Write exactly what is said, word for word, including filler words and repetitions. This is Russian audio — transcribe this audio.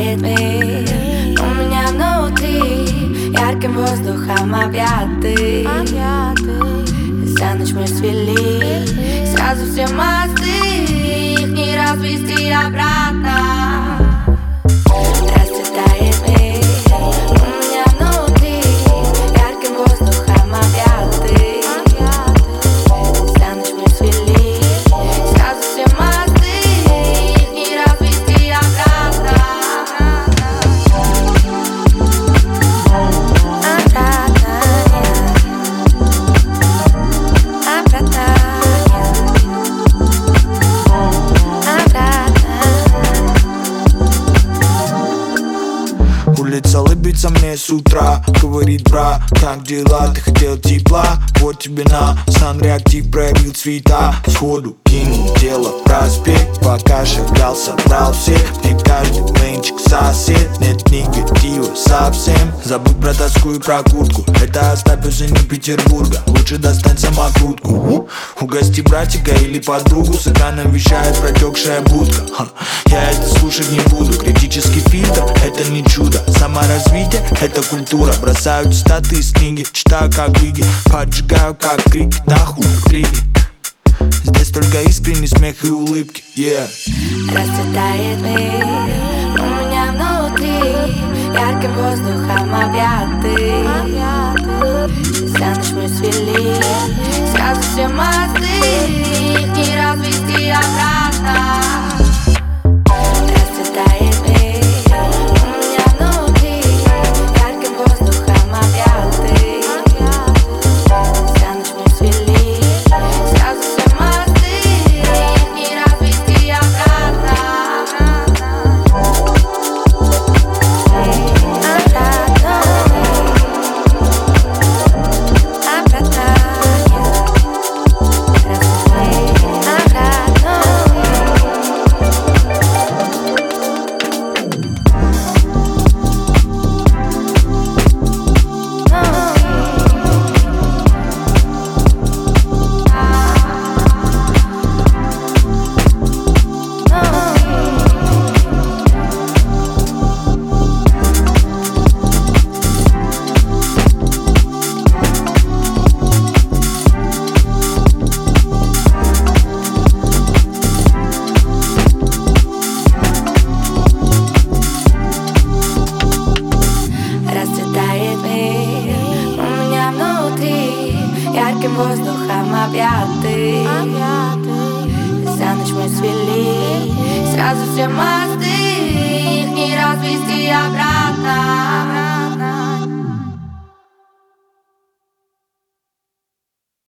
Расцветает мир у меня внутри, ярким воздухом объятый. За ночь мы свели сразу все мосты, их не развести обратно. Расцветает мир у меня внутри, ярким воздухом объятый. За ночь мы свели сразу все мосты, их не развести обратно. Улица улыбится мне с утра, говорит: бра, как дела, ты хотел тепла? Вот тебе на, сан-реактив проявил цвета. Сходу кинул дело в проспект, пока шагал, собрал всех. Мне каждый блинчик сосед, нет негатива совсем. Забудь про тоску и про куртку, это оставь уже не Петербурга. Лучше достань самокрутку, угости братика или подругу. С экрана вещает протекшая будка. Ха, я это слушать не буду, критический фильтр — это не чудо. Саморазвитие — это культура. Бросаю цитаты из книги, читаю как книги, поджигаю как крик, нахуй криги. Здесь только искренний смех и улыбки, yeah. Расцветает мир у меня внутри, ярким воздухом объятый. За ночь мы свели сразу все мосты, их не развести обратно. Расцветает мир у меня внутри, ярким воздухом объятый. За ночь мы свели сразу все мосты, их не развести обратно. Расцветает мир у меня внутри, ярким воздухом объятый. За ночь мы свели сразу все мосты.